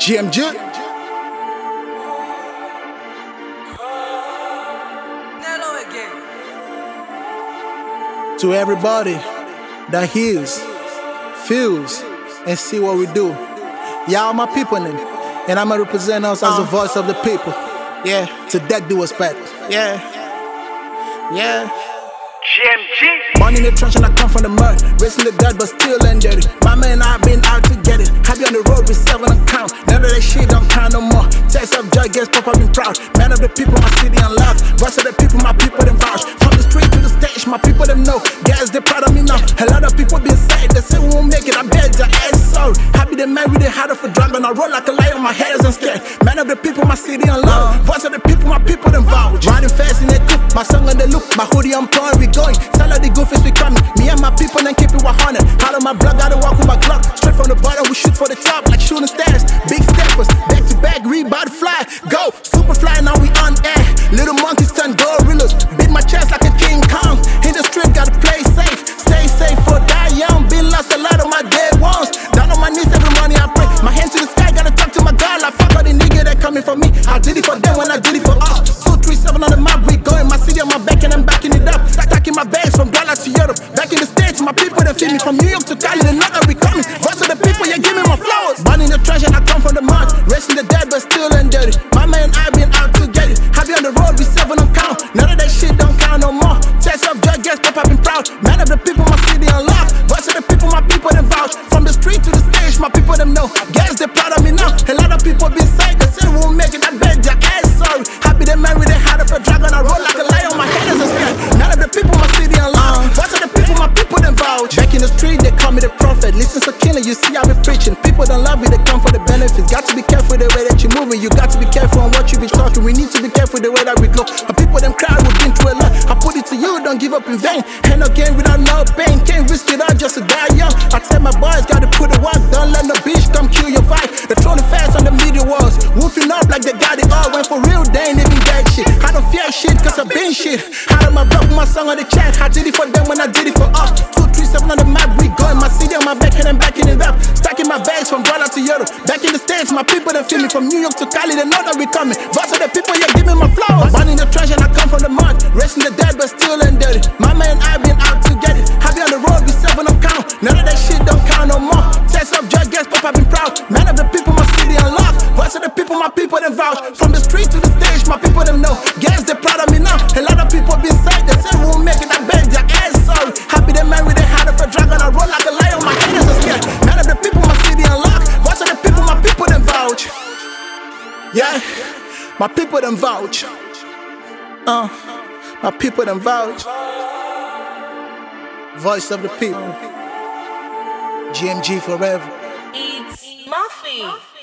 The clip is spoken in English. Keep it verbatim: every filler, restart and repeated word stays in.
G M G. To everybody that hears, feels, and see what we do. Y'all my people then, and I'ma represent us as the voice of the people. Yeah, to that due respect. Yeah, yeah. G M G. Born in the trench and I come from the mud. Racing the dirt but still ain't dirty. Mama and I been out to get it. Happy on the road with seven accounts. None of that shit don't count no more. Taste of joy, guess Papa been proud. Man of the people, my city and love. Voice of the people, my people them vouch. From the street to the stage, my people them know. Guys, they proud of me now. A lot of people been sad, they say we won't make it. I bet your ass sorry. Happy they married, they had for drug. And I roll like a lion, my head isn't scared. Man of the people, my city and love. Voice of the people, my people them vouch. Riding fast in the coupe, my song on the loop. My hoodie I'm pouring, we going. Tell her the goofies we coming. Me and my people then keep it one hundred. Out of my blood, gotta walk with my Glock. Straight from the bottom, we shoot for the top like shooting stars. Big steppers, back to back, rebound fly. Go, super fly, now we on air. Little monkeys turn gorillas. Beat my chest like a King Kong. In the street, gotta play safe. Stay safe or die young. Been lost a lot of my dead ones. Down on my knees every morning I pray. My hand to the sky, gotta talk to my God. Like fuck all the niggas that coming for me. I did it for them when I did it for us. Two, three, seven on the map, we going. My city on my back and I'm backing it up. Stacking my bags from Ghana to Europe. Back in the States, my people that feed me. From New York to Cali, they know that we coming. Voice of the people, yeah, give me my flowers. Born in the trash and I come from the mud. Racing the dead but still ain't dirty. Mama and I been out to get it. Happy on the road, we seven on count. None of that shit don't count no more. Taste of joy, guess Papa been proud. Man of the people, my city and love. Voice of the people, my people them vouch. From the street to the stage, my people them know. Guess they proud of me now. A lot of people been sad, they say we won't make it. I bet your ass sorry. Happy they married, they had for dragon. I roll like a lion, my head is a scared. None of the people, my city and love. Voice of the people, my people them vouch. Back in the street, they call me the prophet. Listen so killing, you see I be preaching. People don't love me, they come for the benefits. Got to be careful the way that you're moving. You got to be careful on what you be talking. We need to be careful the way that we go. But people them cry, we've been through a lot. I put it to you, don't give up in vain. Ain't no game without no pain. Can't risk it all just to die young. I tell my boys, gotta put it work. Don't let no bitch come kill your vibe. They're trolling fast on the media walls. Woofing up like they got it all. When for real, they ain't even get shit. I don't fear shit, cause I been shit. Out of my block with my song on the chat. I did it for them when I did it for us. Two, three, seven on the map, we going. My city on my back and I'm backing it up. Stacking my bags from Ghana to Europe. Back in the States, my people that feel me. From New York to Cali, they know that we coming. Voice of the people, yeah, give me my flowers. Born in the trash and I come from the mud. Racing the dead but still ain't dirty. Mama and I been out to get it. Happy on the road, we seven on count. None of that shit don't count no more. Taste of joy, guess Papa been proud. Man of the people, my city and love. Voice of the people, my people them vouch. From the street to the stage, my people them know. Guess they proud of me now. A lot of people been sad, they say we won't make it. I bet your ass sorry. Happy they married, they had for dragon. I roll like a lion, my head is a scared. Man of the people, my city and love. Voice of the people, my people them vouch. Yeah, my people them vouch. Uh, my people them vouch. Voice of the people. G M G forever. It's Muffy.